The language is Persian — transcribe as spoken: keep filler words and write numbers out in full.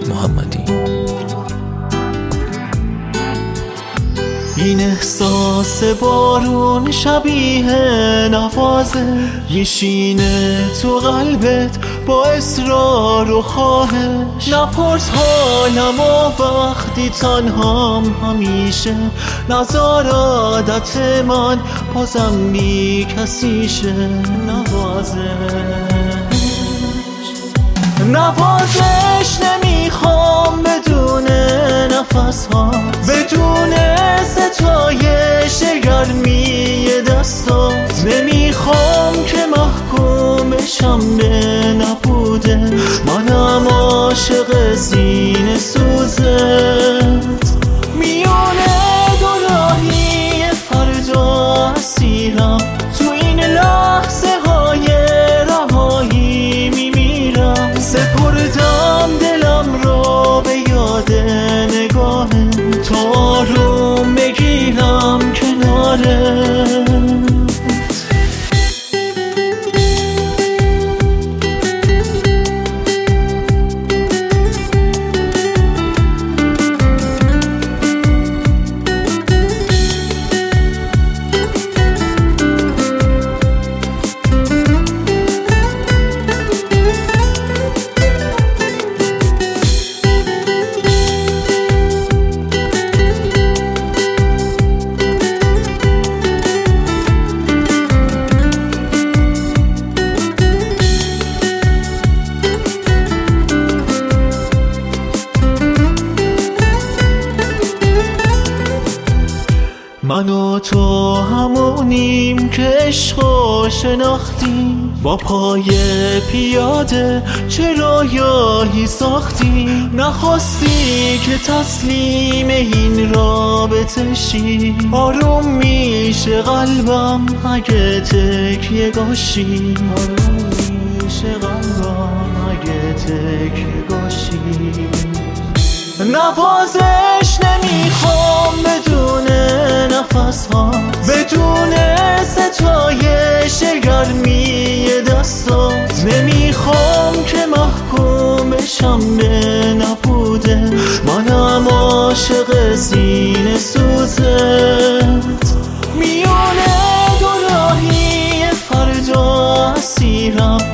محمدی. این احساس بارون شبیه نوازه میشینه تو قلبت با اصرار و خواهش. نپرس حالم و وقتی تنهام همیشه نزار عادت من بازم بی کسیشه. نوازش نوازش نمیخوام بدون نفس ها، بدون ستایش گرمی دستات. نمیخوام که محکوم بشم به نبوده، منم عاشق سینه سوزت. میونه دو راهی فردا اسیرم، تو این لحظه های رهایی میمیرم. سپردم دلم رو به یاد نگاه تو، آروم بگیرم کنارت. من و تو همونیم که عشقو شناختیم، با پای پیاده چه رویایی ساختیم. نخواستی که تسلیم این رابطه شی، آروم میشه قلبم اگه تکیه گاشی. آروم میشه قلبم اگه تکیه گاشی. نوازش نمیخوام بدون نفس ها، بدون ستایش گرمی دستات. نمیخوام که محکوم بشم به نبوده، منم عاشق سینه سوزت. میونه دو راهی فردا اسیرم،